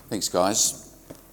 Thanks, guys.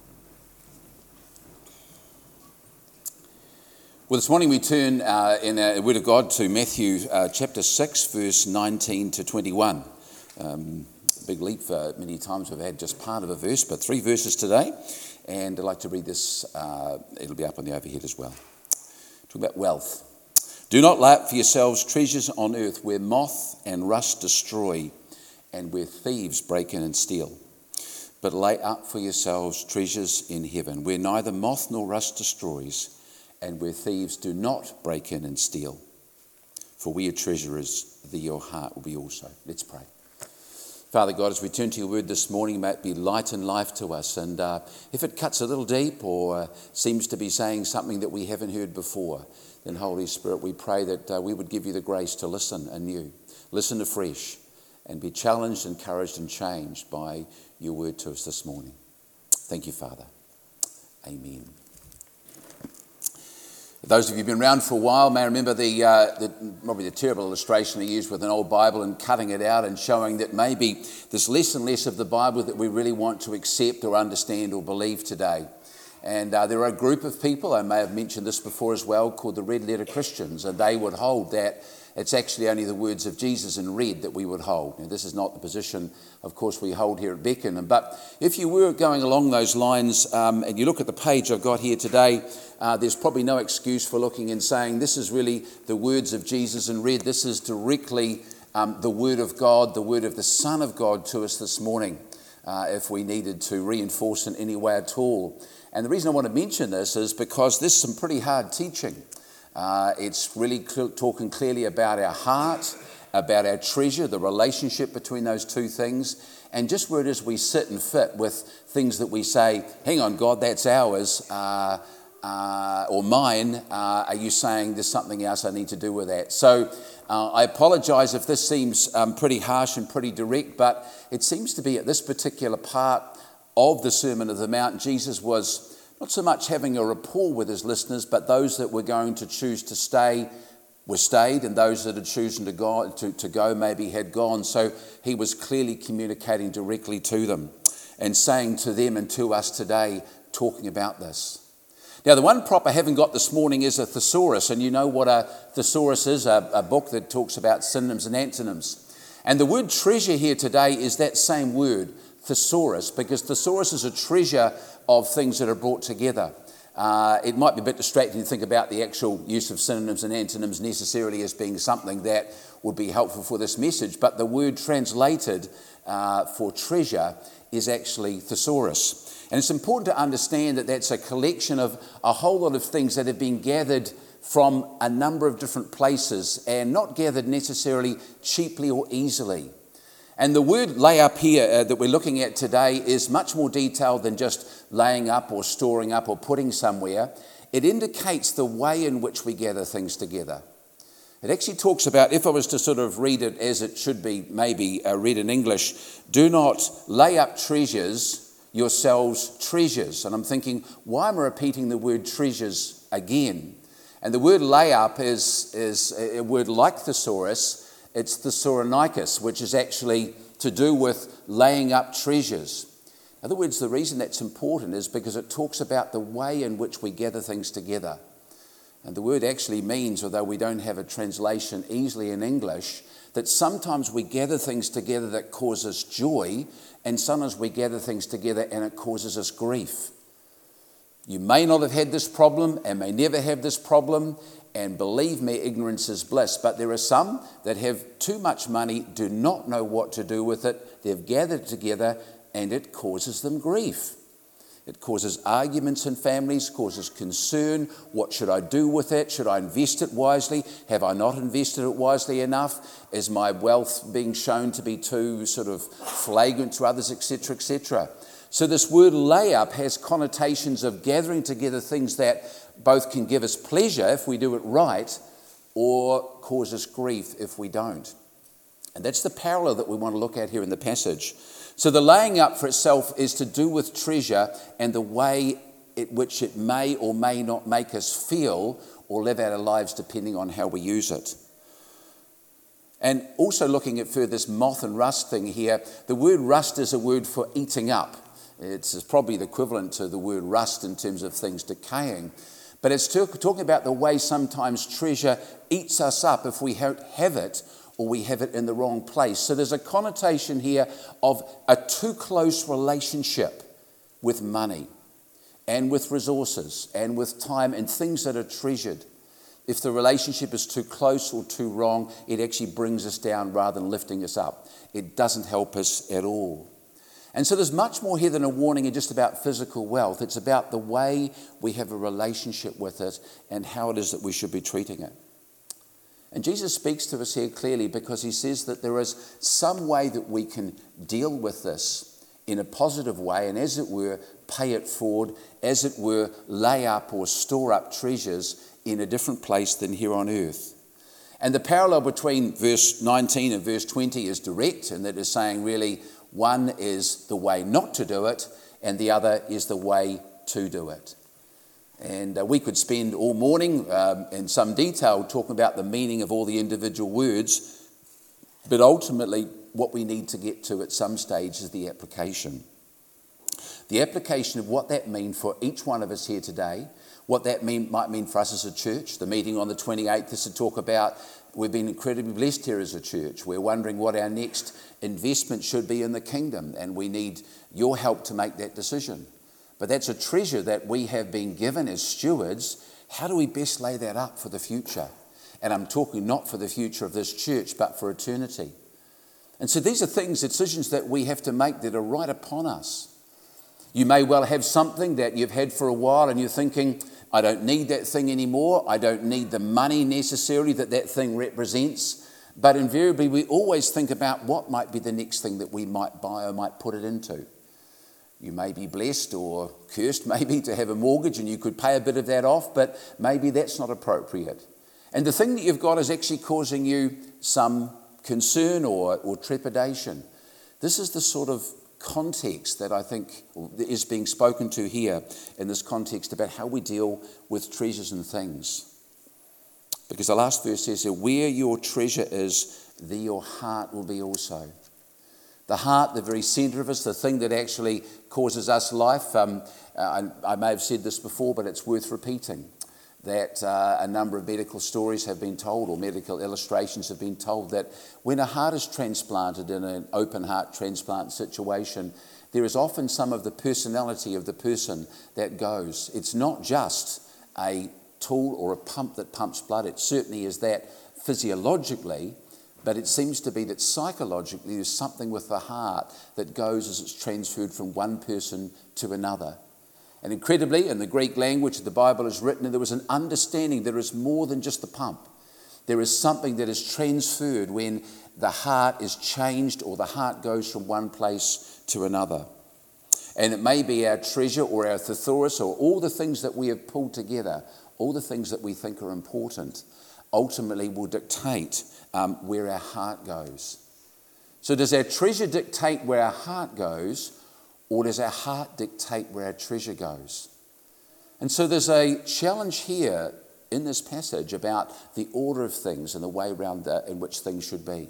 Well, this morning we turn in the Word of God to Matthew chapter 6, verse 19 to 21. Big leap for many times we've had just part of a verse, but 3 verses today. And I'd like to read this. It'll be up on the overhead as well. Talk about wealth. Do not lay up for yourselves treasures on earth where moth and rust destroy and where thieves break in and steal. But lay up for yourselves treasures in heaven, where neither moth nor rust destroys, and where thieves do not break in and steal. For where your treasure is, there your heart will be also. Let's pray. Father God, as we turn to your word this morning, may it be light and life to us. And if it cuts a little deep or seems to be saying something that we haven't heard before, then Holy Spirit, we pray that we would give you the grace to listen anew, listen afresh, and be challenged, encouraged, and changed by your word to us this morning. Thank you, Father. Amen. Those of you who've been around for a while may remember probably the terrible illustration I used with an old Bible and cutting it out and showing that maybe there's less and less of the Bible that we really want to accept or understand or believe today. And there are a group of people, I may have mentioned this before as well, called the Red Letter Christians, and they would hold that it's actually only the words of Jesus in red that we would hold. Now, this is not the position, of course, we hold here at Beckenham. But if you were going along those lines and you look at the page I've got here today, there's probably no excuse for looking and saying this is really the words of Jesus in red. This is directly the word of God, the word of the Son of God to us this morning, if we needed to reinforce in any way at all. And the reason I want to mention this is because this is some pretty hard teaching. It's really talking clearly about our heart, about our treasure, the relationship between those two things, and just where it is we sit and fit with things that we say, hang on, God, that's ours, or mine. Are you saying there's something else I need to do with that? So I apologise if this seems pretty harsh and pretty direct, but it seems to be at this particular part of the Sermon of the Mount, Jesus was not so much having a rapport with his listeners, but those that were going to choose to stay were stayed, and those that had chosen to go maybe had gone. So he was clearly communicating directly to them and saying to them and to us today, talking about this. Now, the one prop I haven't got this morning is a thesaurus, and you know what a thesaurus is, a book that talks about synonyms and antonyms. And the word treasure here today is that same word, thesaurus, because thesaurus is a treasure of things that are brought together. It might be a bit distracting to think about the actual use of synonyms and antonyms necessarily as being something that would be helpful for this message, but the word translated for treasure is actually thesaurus. And it's important to understand that that's a collection of a whole lot of things that have been gathered from a number of different places and not gathered necessarily cheaply or easily. And the word lay up here that we're looking at today is much more detailed than just laying up or storing up or putting somewhere. It indicates the way in which we gather things together. It actually talks about, if I was to sort of read it as it should be maybe read in English, do not lay up yourselves treasures. And I'm thinking, why am I repeating the word treasures again? And the word lay up is a word like thesaurus. It's thesauronikos, which is actually to do with laying up treasures. In other words, the reason that's important is because it talks about the way in which we gather things together. And the word actually means, although we don't have a translation easily in English, that sometimes we gather things together that cause us joy, and sometimes we gather things together and it causes us grief. You may not have had this problem and may never have this problem, and believe me, ignorance is bliss. But there are some that have too much money, do not know what to do with it. They've gathered together and it causes them grief. It causes arguments in families, causes concern. What should I do with it? Should I invest it wisely? Have I not invested it wisely enough? Is my wealth being shown to be too sort of flagrant to others, etc., etc.? So this word lay up has connotations of gathering together things that both can give us pleasure if we do it right, or cause us grief if we don't. And that's the parallel that we want to look at here in the passage. So the laying up for itself is to do with treasure and the way in which it may or may not make us feel or live out our lives depending on how we use it. And also looking at further this moth and rust thing here, the word rust is a word for eating up. It's probably the equivalent to the word rust in terms of things decaying. But it's talking about the way sometimes treasure eats us up if we have it or we have it in the wrong place. So there's a connotation here of a too close relationship with money and with resources and with time and things that are treasured. If the relationship is too close or too wrong, it actually brings us down rather than lifting us up. It doesn't help us at all. And so there's much more here than a warning in just about physical wealth. It's about the way we have a relationship with it and how it is that we should be treating it. And Jesus speaks to us here clearly because he says that there is some way that we can deal with this in a positive way and, as it were, pay it forward, as it were, lay up or store up treasures in a different place than here on earth. And the parallel between verse 19 and verse 20 is direct, and that is saying really one is the way not to do it and the other is the way to do it. And we could spend all morning in some detail talking about the meaning of all the individual words, but ultimately what we need to get to at some stage is the application. The application of what that means for each one of us here today, what that might mean for us as a church. The meeting on the 28th is to talk about, we've been incredibly blessed here as a church. We're wondering what our next investment should be in the kingdom, and we need your help to make that decision. But that's a treasure that we have been given as stewards. How do we best lay that up for the future? And I'm talking not for the future of this church, but for eternity. And so these are things, decisions that we have to make that are right upon us. You may well have something that you've had for a while and you're thinking, I don't need that thing anymore. I don't need the money necessarily that thing represents. But invariably, we always think about what might be the next thing that we might buy or might put it into. You may be blessed or cursed maybe to have a mortgage and you could pay a bit of that off, but maybe that's not appropriate. And the thing that you've got is actually causing you some concern or trepidation. This is the sort of context that I think is being spoken to here in this context about how we deal with treasures and things. Because the last verse says here, where your treasure is, there your heart will be also. The heart, the very centre of us, the thing that actually causes us life. I may have said this before, but it's worth repeating, that a number of medical stories have been told, or medical illustrations have been told, that when a heart is transplanted in an open heart transplant situation, there is often some of the personality of the person that goes. It's not just a tool or a pump that pumps blood. It certainly is that physiologically, but it seems to be that psychologically there's something with the heart that goes as it's transferred from one person to another. And incredibly, in the Greek language the Bible is written, there was an understanding there is more than just the pump. There is something that is transferred when the heart is changed or the heart goes from one place to another. And it may be our treasure or our thesaurus or all the things that we have pulled together, all the things that we think are important, ultimately will dictate where our heart goes. So does our treasure dictate where our heart goes, or does our heart dictate where our treasure goes? And so there's a challenge here in this passage about the order of things and the way around in which things should be.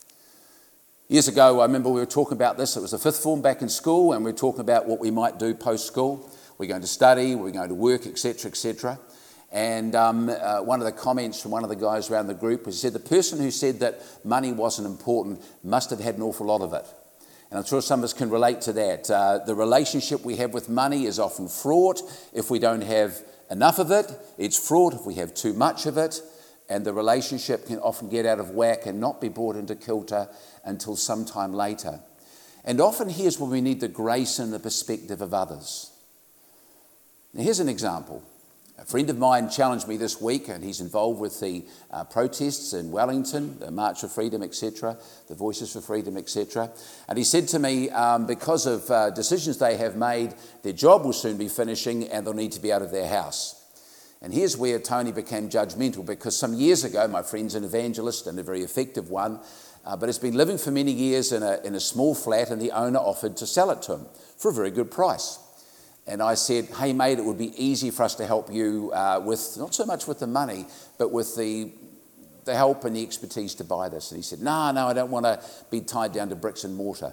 Years ago, I remember we were talking about this. It was the fifth form back in school, and we were talking about what we might do post-school. We're going to study, we're going to work, etc., etc. And one of the comments from one of the guys around the group was, he said, the person who said that money wasn't important must have had an awful lot of it. And I'm sure some of us can relate to that. The relationship we have with money is often fraught if we don't have enough of it. It's fraught if we have too much of it. And the relationship can often get out of whack and not be brought into kilter until sometime later. And often here's where we need the grace and the perspective of others. Now, here's an example. A friend of mine challenged me this week, and he's involved with the protests in Wellington, the March for Freedom, etc., the Voices for Freedom, etc. And he said to me, because of decisions they have made, their job will soon be finishing and they'll need to be out of their house. And here's where Tony became judgmental, because some years ago, my friend's an evangelist and a very effective one, but has been living for many years in a small flat, and the owner offered to sell it to him for a very good price. And I said, hey mate, it would be easy for us to help you with, not so much with the money, but with the help and the expertise to buy this. And he said, no, I don't want to be tied down to bricks and mortar.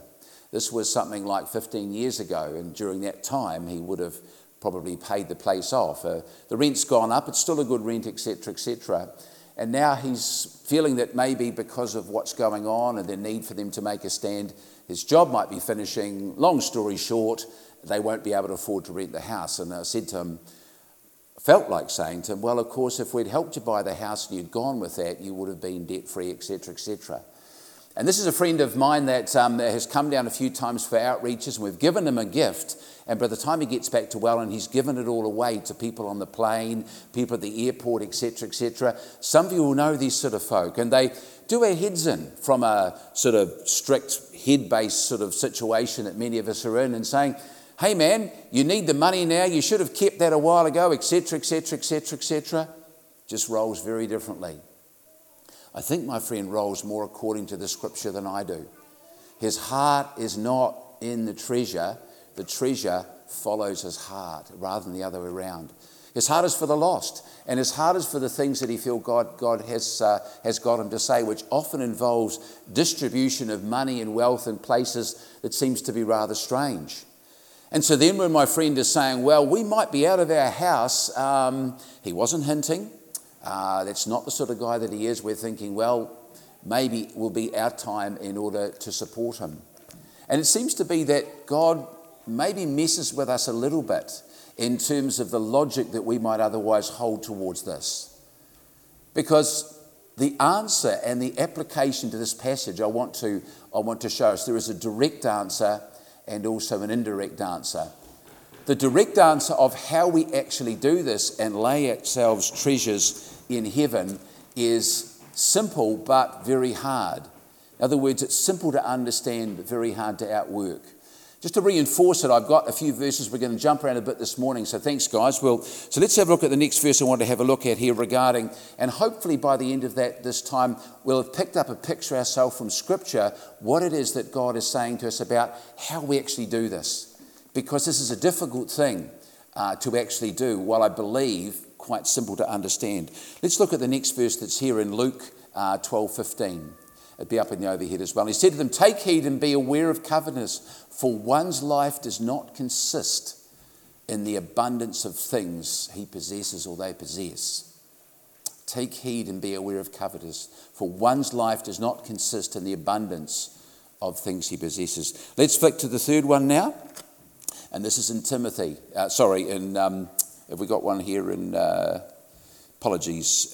This was something like 15 years ago, and during that time he would have probably paid the place off. The rent's gone up, it's still a good rent, etc., etc. And now he's feeling that maybe because of what's going on and the need for them to make a stand, his job might be finishing. Long story short, they won't be able to afford to rent the house. And I said to him, felt like saying to him, well, of course, if we'd helped you buy the house and you'd gone with that, you would have been debt-free, etc., etc. And this is a friend of mine that has come down a few times for outreaches, and we've given him a gift. And by the time he gets back to Welland, he's given it all away to people on the plane, people at the airport, etc., etc. Some of you will know these sort of folk, and they do our heads in from a sort of strict head-based sort of situation that many of us are in, and saying, hey man, you need the money now, you should have kept that a while ago, etc., etc., etc., etc. Just rolls very differently. I think my friend rolls more according to the scripture than I do. His heart is not in the treasure follows his heart rather than the other way around. His heart is for the lost, and his heart is for the things that he feels God has got him to say, which often involves distribution of money and wealth in places that seems to be rather strange. And so then when my friend is saying, well, we might be out of our house, he wasn't hinting. That's not the sort of guy that he is. We're thinking, well, maybe it will be our time in order to support him. And it seems to be that God maybe messes with us a little bit in terms of the logic that we might otherwise hold towards this. Because the answer and the application to this passage I want to show us. There is a direct answer and also an indirect answer. The direct answer of how we actually do this and lay ourselves treasures in heaven is simple but very hard. In other words, it's simple to understand but very hard to outwork. Just to reinforce it, I've got a few verses. We're going to jump around a bit this morning, so thanks guys. So let's have a look at the next verse I want to have a look at here regarding, and hopefully by the end of this time, we'll have picked up a picture ourselves from Scripture, what it is that God is saying to us about how we actually do this. Because this is a difficult thing to actually do, while I believe quite simple to understand. Let's look at the next verse that's here in Luke 12:15. It'd be up in the overhead as well. He said to them, take heed and be aware of covetousness, for one's life does not consist in the abundance of things he possesses or they possess. Take heed and be aware of covetousness, for one's life does not consist in the abundance of things he possesses. Let's flick to the third one now. And this is in Timothy. Have we got one here in... Apologies.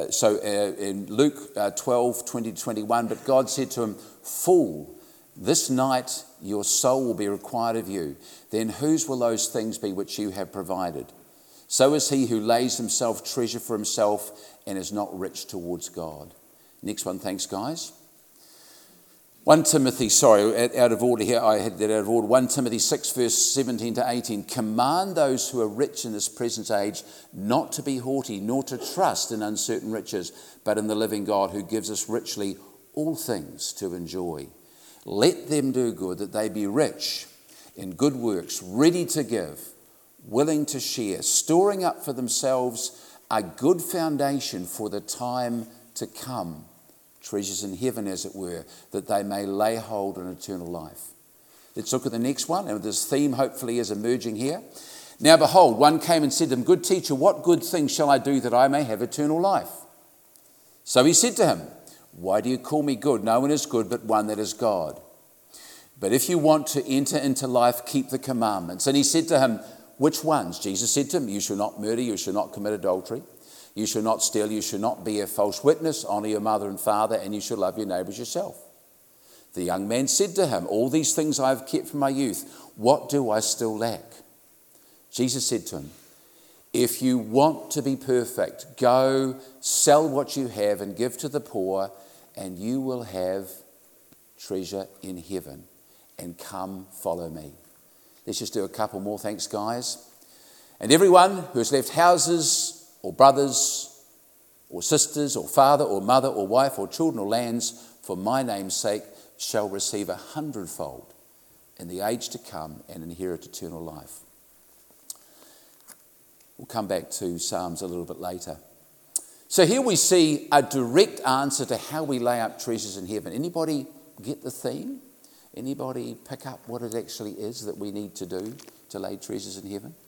In Luke 12:20-21, but God said to him, fool, this night your soul will be required of you. Then whose will those things be which you have provided? So is he who lays himself treasure for himself and is not rich towards God. Next one, thanks guys. 1 Timothy, out of order here, I had that out of order. 1 Timothy 6, verse 17-18. Command those who are rich in this present age not to be haughty, nor to trust in uncertain riches, but in the living God who gives us richly all things to enjoy. Let them do good, that they be rich in good works, ready to give, willing to share, storing up for themselves a good foundation for the time to come. Treasures in heaven, as it were, that they may lay hold on eternal life. Let's look at the next one, and this theme hopefully is emerging here. Now behold, one came and said to him, good teacher, what good thing shall I do that I may have eternal life? So he said to him, why do you call me good? No one is good but one, that is God. But if you want to enter into life, keep the commandments. And he said to him, which ones? Jesus said to him, you shall not murder, you shall not commit adultery. You shall not steal, you shall not be a false witness, honour your mother and father, and you shall love your neighbour as yourself. The young man said to him, all these things I have kept from my youth. What do I still lack? Jesus said to him, if you want to be perfect, go sell what you have and give to the poor, and you will have treasure in heaven. And come follow me. Let's just do a couple more, thanks guys. And everyone who has left houses, or brothers, or sisters, or father, or mother, or wife, or children, or lands, for my name's sake, shall receive 100-fold in the age to come and inherit eternal life. We'll come back to Psalms a little bit later. So here we see a direct answer to how we lay up treasures in heaven. Anybody get the theme? Anybody pick up what it actually is that we need to do to lay treasures in heaven?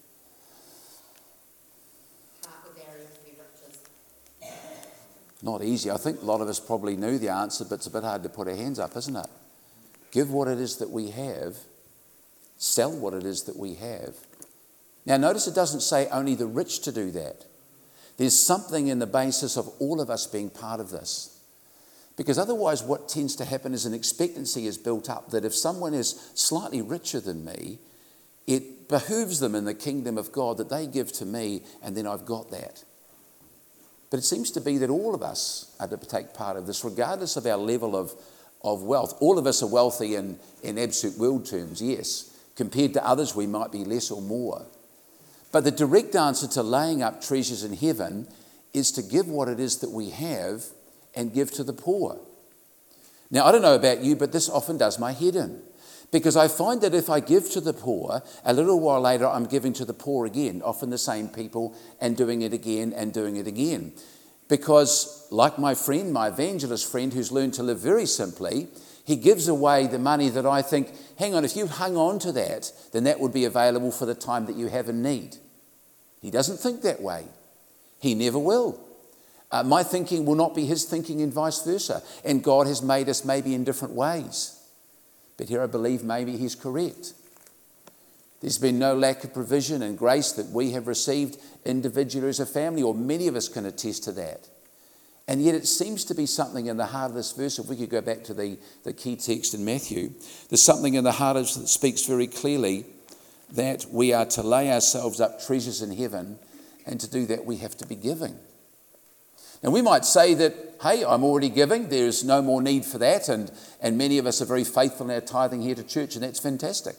Not easy. I think a lot of us probably knew the answer, but it's a bit hard to put our hands up, isn't it? Give what it is that we have. Sell what it is that we have. Now notice it doesn't say only the rich to do that. There's something in the basis of all of us being part of this. Because otherwise what tends to happen is an expectancy is built up that if someone is slightly richer than me, it behooves them in the kingdom of God that they give to me and then I've got that. But it seems to be that all of us are to take part of this, regardless of our level of wealth. All of us are wealthy in absolute world terms, yes. Compared to others, we might be less or more. But the direct answer to laying up treasures in heaven is to give what it is that we have and give to the poor. Now, I don't know about you, but this often does my head in. Because I find that if I give to the poor, a little while later I'm giving to the poor again, often the same people, and doing it again and doing it again. Because like my friend, my evangelist friend who's learned to live very simply, he gives away the money that I think, hang on, if you hung on to that, then that would be available for the time that you have in need. He doesn't think that way. He never will. My thinking will not be his thinking and vice versa. And God has made us maybe in different ways. But here I believe maybe he's correct. There's been no lack of provision and grace that we have received individually as a family, or many of us can attest to that. And yet it seems to be something in the heart of this verse, if we could go back to the key text in Matthew, there's something in the heart of it that speaks very clearly that we are to lay ourselves up treasures in heaven, and to do that we have to be giving. Now we might say that, hey, I'm already giving, there's no more need for that, and many of us are very faithful in our tithing here to church, and that's fantastic.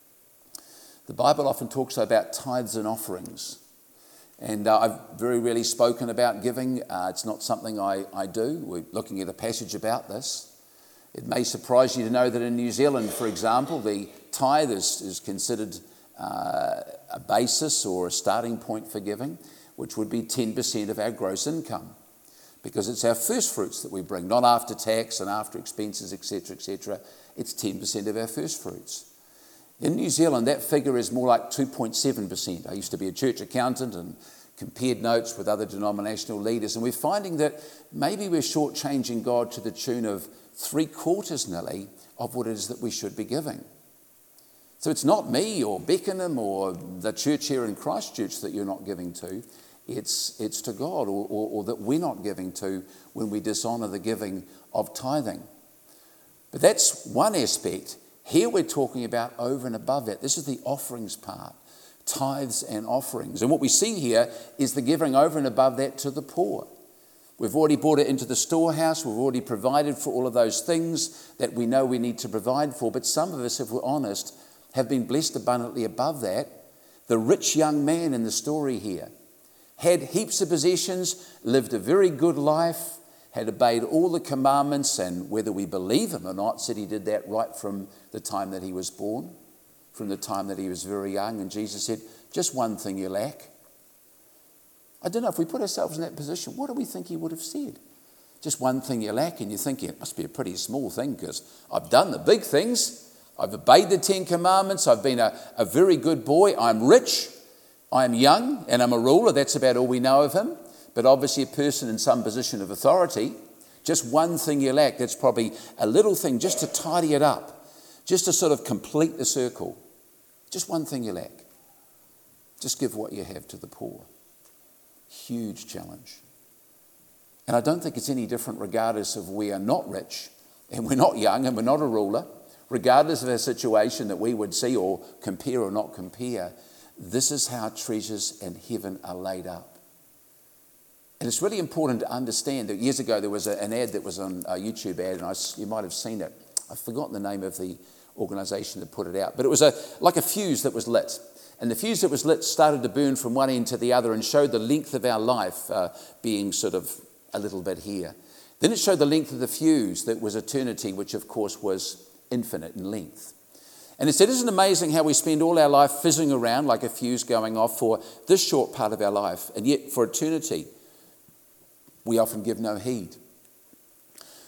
The Bible often talks about tithes and offerings, and I've very rarely spoken about giving. It's not something I do. We're looking at a passage about this. It may surprise you to know that in New Zealand, for example, the tithe is considered a basis or a starting point for giving, which would be 10% of our gross income. Because it's our first fruits that we bring, not after tax and after expenses, etc., etc. It's 10% of our first fruits. In New Zealand, that figure is more like 2.7%. I used to be a church accountant and compared notes with other denominational leaders, and we're finding that maybe we're shortchanging God to the tune of 3/4 nearly of what it is that we should be giving. So it's not me or Beckenham or the church here in Christchurch that you're not giving to. It's to God or that we're not giving to when we dishonour the giving of tithing. But that's one aspect. Here we're talking about over and above that. This is the offerings part, tithes and offerings. And what we see here is the giving over and above that to the poor. We've already brought it into the storehouse. We've already provided for all of those things that we know we need to provide for. But some of us, if we're honest, have been blessed abundantly above that. The rich young man in the story here had heaps of possessions, lived a very good life, had obeyed all the commandments, and whether we believe him or not, said he did that right from the time that he was born, from the time that he was very young. And Jesus said, just one thing you lack. I don't know, if we put ourselves in that position, what do we think he would have said? Just one thing you lack, and you're thinking, it must be a pretty small thing because I've done the big things. I've obeyed the 10 commandments. I've been a very good boy. I'm rich. I'm young and I'm a ruler. That's about all we know of him. But obviously a person in some position of authority, just one thing you lack. That's probably a little thing just to tidy it up, just to sort of complete the circle. Just one thing you lack. Just give what you have to the poor. Huge challenge. And I don't think it's any different regardless of we are not rich and we're not young and we're not a ruler, regardless of our situation that we would see or compare or not compare. This is how treasures in heaven are laid up. And it's really important to understand that years ago there was an ad that was on a YouTube ad, and you might have seen it. I've forgotten the name of the organisation that put it out. But it was like a fuse that was lit. And the fuse that was lit started to burn from one end to the other and showed the length of our life being sort of a little bit here. Then it showed the length of the fuse that was eternity, which of course was infinite in length. And it said, isn't it amazing how we spend all our life fizzing around like a fuse going off for this short part of our life, and yet for eternity, we often give no heed.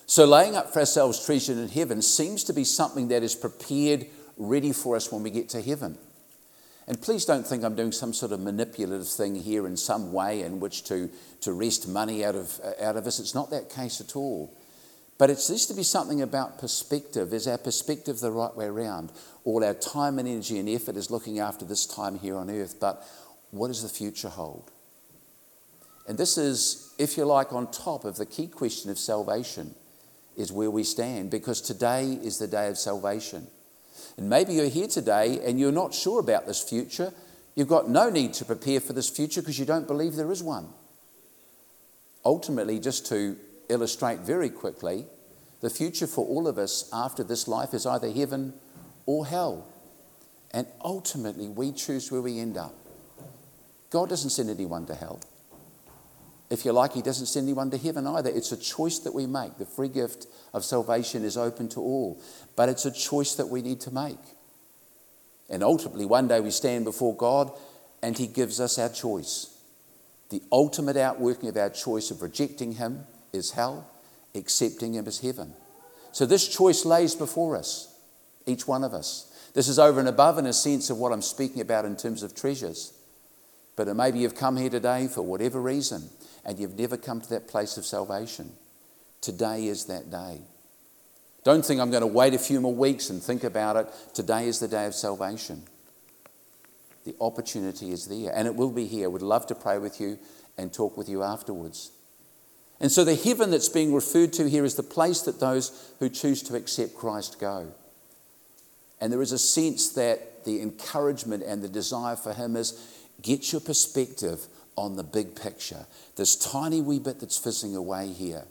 So laying up for ourselves treasure in heaven seems to be something that is prepared, ready for us when we get to heaven. And please don't think I'm doing some sort of manipulative thing here in some way in which to wrest money out of us. It's not that case at all. But it seems to be something about perspective. Is our perspective the right way around? All our time and energy and effort is looking after this time here on earth, but what does the future hold? And this is, if you like, on top of the key question of salvation, is where we stand, because today is the day of salvation. And maybe you're here today and you're not sure about this future. You've got no need to prepare for this future because you don't believe there is one. Ultimately, just to illustrate very quickly, the future for all of us after this life is either heaven or hell. And ultimately, we choose where we end up. God doesn't send anyone to hell. If you like, he doesn't send anyone to heaven either. It's a choice that we make. The free gift of salvation is open to all, but it's a choice that we need to make. And ultimately, one day we stand before God and he gives us our choice. The ultimate outworking of our choice of rejecting him is hell, accepting him as heaven. So this choice lays before us, each one of us. This is over and above in a sense of what I'm speaking about in terms of treasures. But maybe you've come here today for whatever reason and you've never come to that place of salvation. Today is that day. Don't think I'm going to wait a few more weeks and think about it. Today is the day of salvation. The opportunity is there, and it will be here. We'd love to pray with you and talk with you afterwards. And so the heaven that's being referred to here is the place that those who choose to accept Christ go. And there is a sense that the encouragement and the desire for him is get your perspective on the big picture, this tiny wee bit that's fizzing away here.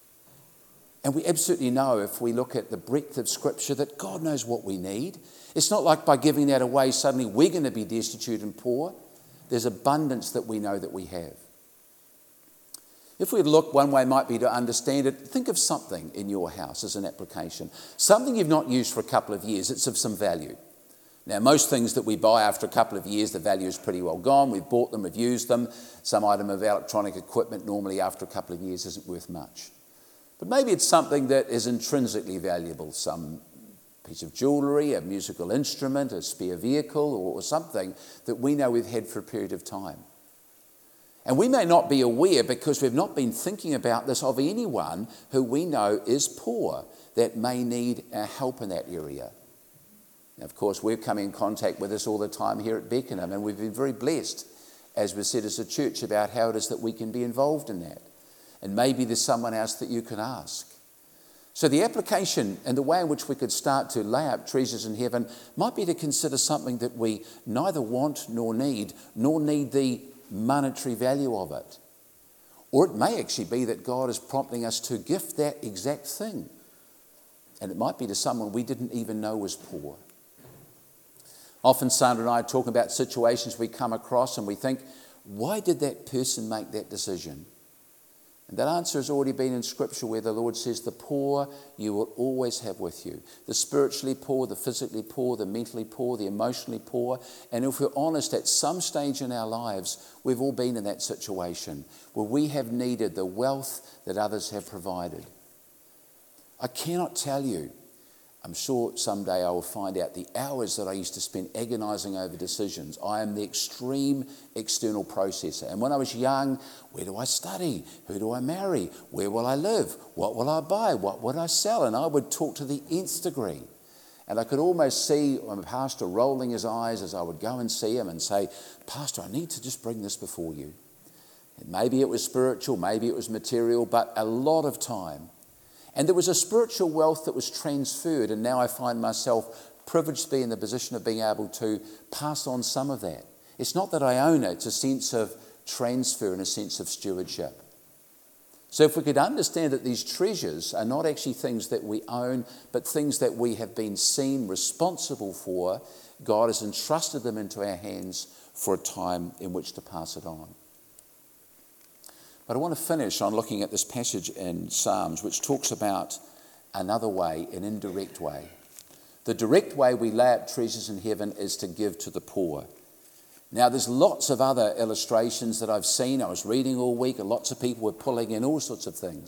And we absolutely know, if we look at the breadth of Scripture, that God knows what we need. It's not like by giving that away, suddenly we're going to be destitute and poor. There's abundance that we know that we have. If we look, one way might be to understand it. Think of something in your house as an application. Something you've not used for a couple of years. It's of some value. Now, most things that we buy after a couple of years, the value is pretty well gone. We've bought them, we've used them. Some item of electronic equipment normally after a couple of years isn't worth much. But maybe it's something that is intrinsically valuable, some piece of jewellery, a musical instrument, a spare vehicle, or something that we know we've had for a period of time. And we may not be aware, because we've not been thinking about this, of anyone who we know is poor that may need our help in that area. Now, of course, we're coming in contact with this all the time here at Beckenham, and we've been very blessed, as we said as a church, about how it is that we can be involved in that. And maybe there's someone else that you can ask. So the application and the way in which we could start to lay up treasures in heaven might be to consider something that we neither want nor need the monetary value of it. Or it may actually be that God is prompting us to gift that exact thing. And it might be to someone we didn't even know was poor. Often Sandra and I are talking about situations we come across and we think, why did that person make that decision? And that answer has already been in Scripture, where the Lord says, the poor you will always have with you. The spiritually poor, the physically poor, the mentally poor, the emotionally poor. And if we're honest, at some stage in our lives, we've all been in that situation where we have needed the wealth that others have provided. I cannot tell you, I'm sure someday I will find out the hours that I used to spend agonising over decisions. I am the extreme external processor. And when I was young, where do I study? Who do I marry? Where will I live? What will I buy? What would I sell? And I would talk to the nth degree. And I could almost see my pastor rolling his eyes as I would go and see him and say, Pastor, I need to just bring this before you. And maybe it was spiritual, maybe it was material, but a lot of time. And there was a spiritual wealth that was transferred, and now I find myself privileged to be in the position of being able to pass on some of that. It's not that I own it, it's a sense of transfer and a sense of stewardship. So if we could understand that these treasures are not actually things that we own, but things that we have been seen responsible for, God has entrusted them into our hands for a time in which to pass it on. But I want to finish on looking at this passage in Psalms, which talks about another way, an indirect way. The direct way we lay up treasures in heaven is to give to the poor. Now, there's lots of other illustrations that I've seen. I was reading all week, and lots of people were pulling in all sorts of things.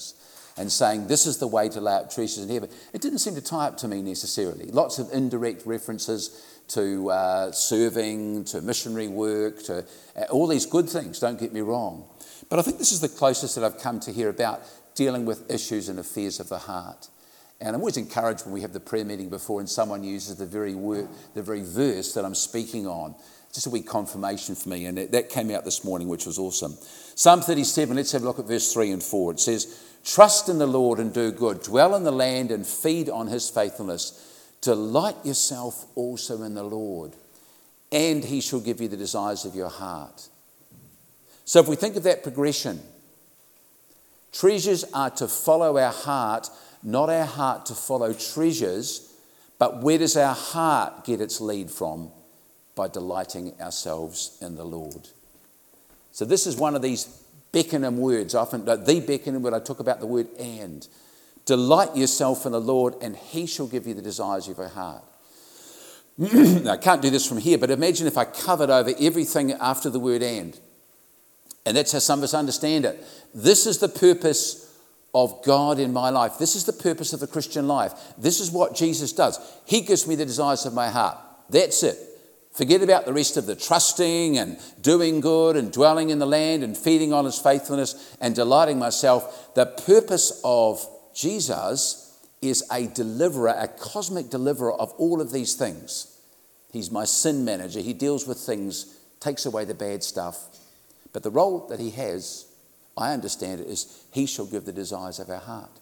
and saying this is the way to lay up treasures in heaven. It didn't seem to tie up to me necessarily. Lots of indirect references to serving, to missionary work, to all these good things, don't get me wrong. But I think this is the closest that I've come to hear about dealing with issues and affairs of the heart. And I'm always encouraged when we have the prayer meeting before and someone uses the very verse that I'm speaking on. Just a wee confirmation for me, and that came out this morning, which was awesome. Psalm 37, let's have a look at verse 3 and 4. It says, trust in the Lord and do good. Dwell in the land and feed on his faithfulness. Delight yourself also in the Lord, and he shall give you the desires of your heart. So if we think of that progression, treasures are to follow our heart, not our heart to follow treasures, but where does our heart get its lead from? By delighting ourselves in the Lord. So this is one of these Beckenham words. Often the Beckenham word, I talk about the word and. Delight yourself in the Lord and he shall give you the desires of your heart. Now, I can't do this from here, but imagine if I covered over everything after the word and. And that's how some of us understand it. This is the purpose of God in my life. This is the purpose of the Christian life. This is what Jesus does. He gives me the desires of my heart. That's it. Forget about the rest of the trusting and doing good and dwelling in the land and feeding on his faithfulness and delighting myself. The purpose of Jesus is a deliverer, a cosmic deliverer of all of these things. He's my sin manager. He deals with things, takes away the bad stuff. But the role that he has, I understand it, is he shall give the desires of our heart.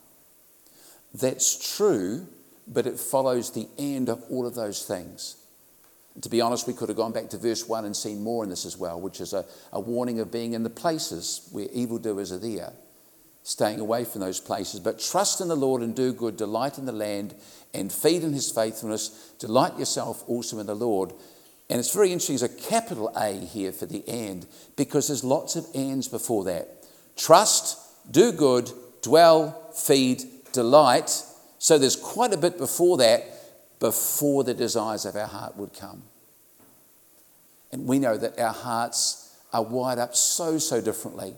That's true, but it follows the end of all of those things. To be honest, we could have gone back to verse 1 and seen more in this as well, which is a warning of being in the places where evildoers are there, staying away from those places. But trust in the Lord and do good, delight in the land and feed in his faithfulness, delight yourself also in the Lord. And it's very interesting, there's a capital A here for the and, because there's lots of ands before that. Trust, do good, dwell, feed, delight. So there's quite a bit before that, before the desires of our heart would come. And we know that our hearts are wired up so differently.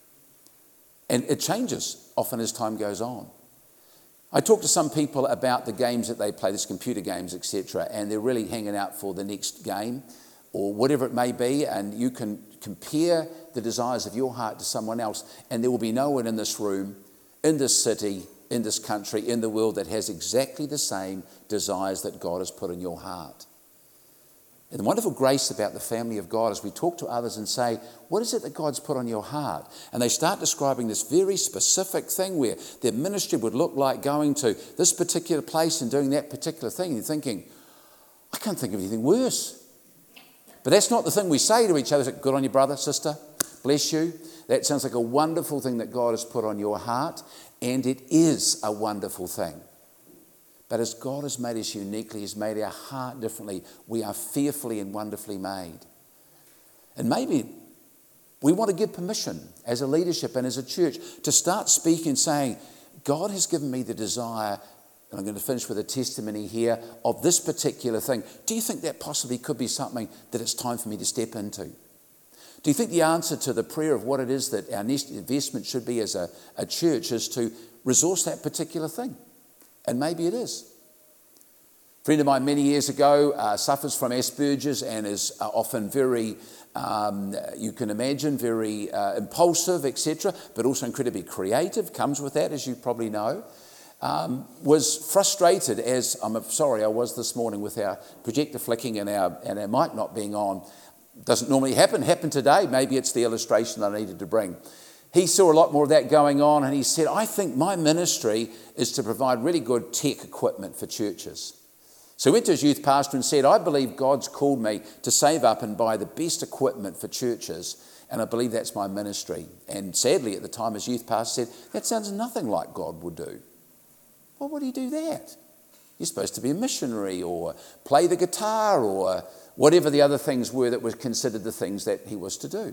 And it changes often as time goes on. I talk to some people about the games that they play, these computer games, etc., and they're really hanging out for the next game or whatever it may be, and you can compare the desires of your heart to someone else, and there will be no one in this room, in this city, in this country, in the world that has exactly the same desires that God has put in your heart. And the wonderful grace about the family of God is we talk to others and say, what is it that God's put on your heart? And they start describing this very specific thing where their ministry would look like going to this particular place and doing that particular thing. And you're thinking, I can't think of anything worse. But that's not the thing we say to each other. It's like, good on you, brother, sister. Bless you. That sounds like a wonderful thing that God has put on your heart. And it is a wonderful thing. But as God has made us uniquely, He's made our heart differently. We are fearfully and wonderfully made. And maybe we want to give permission as a leadership and as a church to start speaking, saying, God has given me the desire, and I'm going to finish with a testimony here, of this particular thing. Do you think that possibly could be something that it's time for me to step into? Do you think the answer to the prayer of what it is that our next investment should be as a church is to resource that particular thing? And maybe it is. A friend of mine many years ago suffers from Asperger's and is often very, you can imagine, very impulsive, etc., but also incredibly creative, comes with that, as you probably know. Was frustrated, as I was this morning with our projector flicking and our mic not being on. Doesn't normally happen today. Maybe it's the illustration I needed to bring. He saw a lot more of that going on, and he said, I think my ministry is to provide really good tech equipment for churches. So he went to his youth pastor and said, I believe God's called me to save up and buy the best equipment for churches, and I believe that's my ministry. And sadly, at the time, his youth pastor said, that sounds nothing like God would do. Why would he do that? You're supposed to be a missionary or play the guitar or whatever the other things were that were considered the things that he was to do.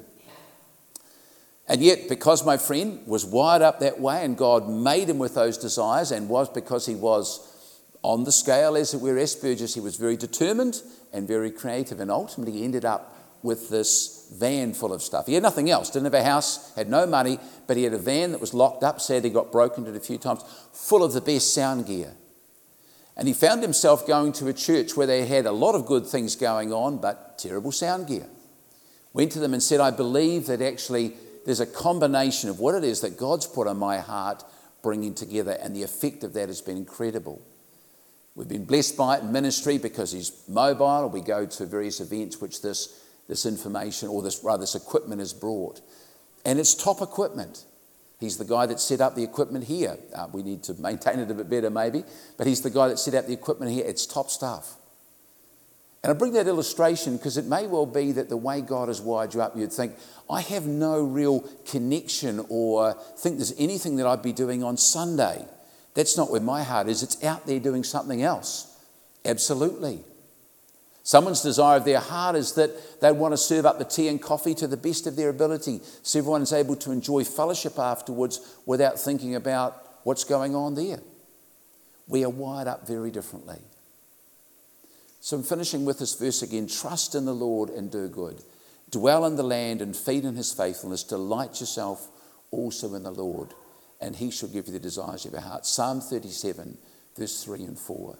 And yet, because my friend was wired up that way and God made him with those desires, and was because he was on the scale, as it were, Asperger's, he was very determined and very creative, and ultimately ended up with this van full of stuff. He had nothing else, didn't have a house, had no money, but he had a van that was locked up, sadly got broken into a few times, full of the best sound gear. And he found himself going to a church where they had a lot of good things going on, but terrible sound gear. Went to them and said, I believe that actually there's a combination of what it is that God's put on my heart bringing together, and the effect of that has been incredible. We've been blessed by it in ministry because he's mobile. We go to various events which this information or this equipment is brought. And it's top equipment. He's the guy that set up the equipment here. We need to maintain it a bit better maybe, but he's the guy that set up the equipment here. It's top stuff. And I bring that illustration because it may well be that the way God has wired you up, you'd think, I have no real connection or think there's anything that I'd be doing on Sunday. That's not where my heart is. It's out there doing something else. Absolutely. Someone's desire of their heart is that they want to serve up the tea and coffee to the best of their ability so everyone is able to enjoy fellowship afterwards without thinking about what's going on there. We are wired up very differently. So I'm finishing with this verse again. Trust in the Lord and do good. Dwell in the land and feed in his faithfulness. Delight yourself also in the Lord, and he shall give you the desires of your heart. Psalm 37, verse 3 and 4.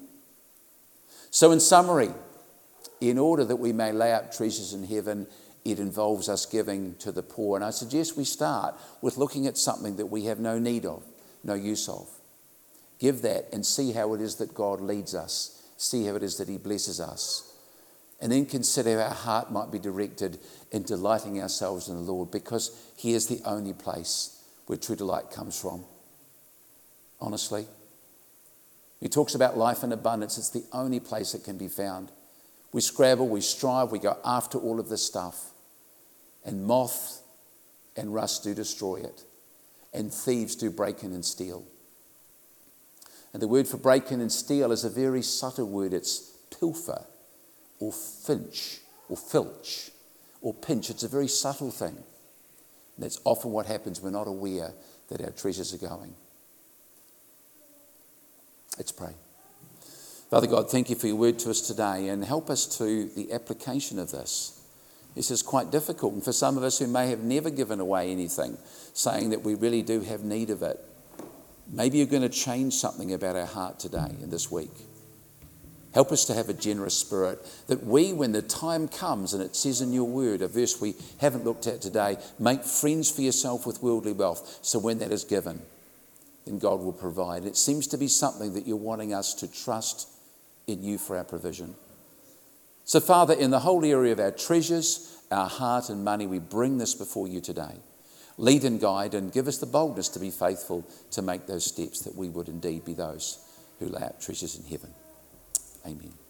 So in summary, in order that we may lay up treasures in heaven, it involves us giving to the poor. And I suggest we start with looking at something that we have no need of, no use of. Give that and see how it is that God leads us. See how it is that he blesses us. And then consider how our heart might be directed in delighting ourselves in the Lord, because he is the only place where true delight comes from. Honestly. He talks about life in abundance. It's the only place it can be found. We scrabble, we strive, we go after all of this stuff. And moth and rust do destroy it. And thieves do break in and steal. And the word for break in and steal is a very subtle word. It's pilfer or finch or filch or pinch. It's a very subtle thing. And that's often what happens. We're not aware that our treasures are going. Let's pray. Father God, thank you for your word to us today, and help us to the application of this. This is quite difficult, and for some of us who may have never given away anything, saying that we really do have need of it, maybe you're going to change something about our heart today and this week. Help us to have a generous spirit, that we, when the time comes, and it says in your word, a verse we haven't looked at today, make friends for yourself with worldly wealth, so when that is given, then God will provide. It seems to be something that you're wanting us to trust in you for our provision. So Father, in the whole area of our treasures, our heart and money, we bring this before you today. Lead and guide, and give us the boldness to be faithful to make those steps, that we would indeed be those who lay up treasures in heaven. Amen.